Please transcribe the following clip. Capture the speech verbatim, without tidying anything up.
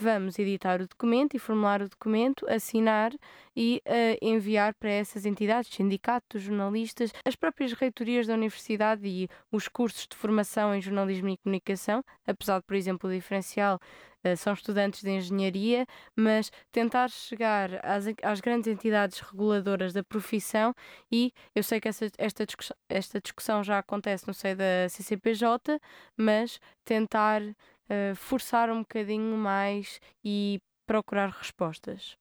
Vamos editar o documento e formular o documento, assinar e eh, enviar para essas entidades, sindicatos, jornalistas, as próprias reitorias da universidade e os cursos de formação em jornalismo e comunicação, apesar de, por exemplo, o diferencial eh, são estudantes de engenharia, mas tentar chegar às, às grandes entidades reguladoras da profissão. E eu sei que essa, esta, discussão, esta discussão já acontece no seio da C C P J, mas tentar eh, forçar um bocadinho mais e procurar respostas.